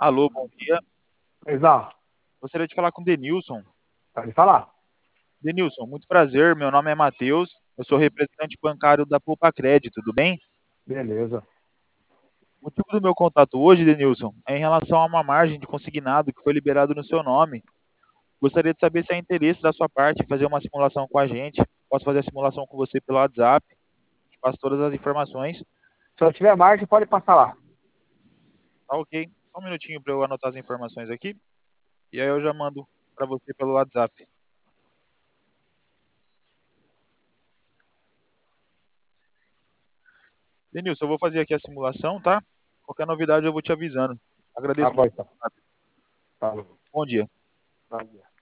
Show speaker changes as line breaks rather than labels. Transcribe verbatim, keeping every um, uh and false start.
Alô, bom dia.
Exato.
Gostaria de falar com o Denilson.
Pode falar.
Denilson, muito prazer. Meu nome é Matheus. Eu sou representante bancário da Poupa Crédito, tudo bem?
Beleza.
O motivo do meu contato hoje, Denilson, é em relação a uma margem de consignado que foi liberado no seu nome. Gostaria de saber se há interesse da sua parte em fazer uma simulação com a gente. Posso fazer a simulação com você pelo WhatsApp. Te passo todas as informações.
Se eu tiver margem, pode passar lá.
Tá ok? Só um minutinho para eu anotar as informações aqui. E aí eu já mando para você pelo WhatsApp. Denilson, eu vou fazer aqui a simulação, tá? Qualquer novidade eu vou te avisando.
Tá
Agradeço
bom,
muito.
então. Falou.
Bom dia.
Bom dia.